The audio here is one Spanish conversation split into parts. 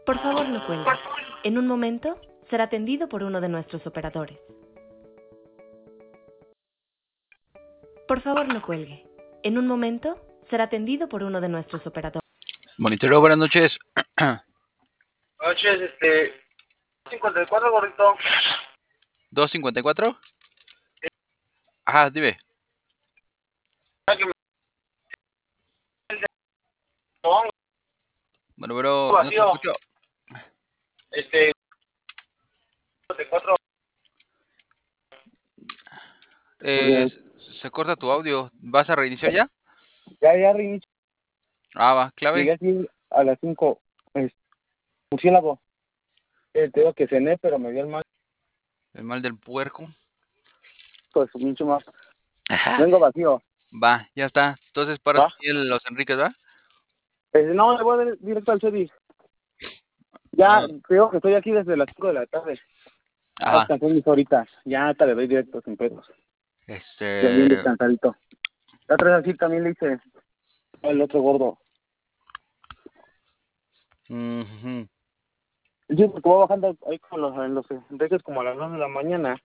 Por favor, no cuelgue. En un momento será atendido por uno de nuestros operadores. Por favor, no cuelgue. En un momento será atendido por uno de nuestros operadores. Monitoreo, buenas noches. Noches, 54, gordito. 254. Ajá, dime. Bueno, pero no te escucho. 54. Se corta tu audio. ¿Vas a reiniciar ya? Ya reinicio. Ah, va, clave. Llegué aquí a las 5. Murciélago. Te digo que cené, pero me dio el mal. El mal del puerco. Pues mucho más. Ajá. Vengo vacío. Va, ya está. Entonces paras aquí en Los Enriques, ¿va? No, le voy a dar directo al CEDI. Ya, creo que estoy aquí desde las 5 de la tarde. Ajá. Descansé mis horitas. Ya hasta le doy directo sin pedos. Ya bien descansadito. La otra vez así también le hice el otro gordo. Uh-huh. Sí, porque voy bajando ahí con en los Enriques como a las 9 de la mañana.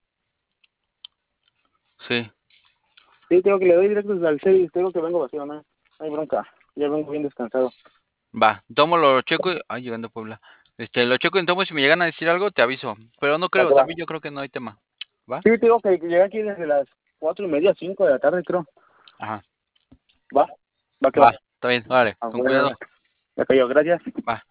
Sí. Sí, tengo que le doy directo desde el 6. Tengo que vengo vacío, ¿no? No hay bronca. Ya vengo bien descansado. Va, tomo lo checo y... Ay, llegando a Puebla. Lo checo y tomo, si me llegan a decir algo, te aviso. Pero no creo, también yo creo que no hay tema. ¿Va? Sí, tengo que llegar aquí desde las 4:30, 5 de la tarde, creo. Ajá. Va que Va, va. está bien, vale, con cuidado. Ya cayó, gracias. Va.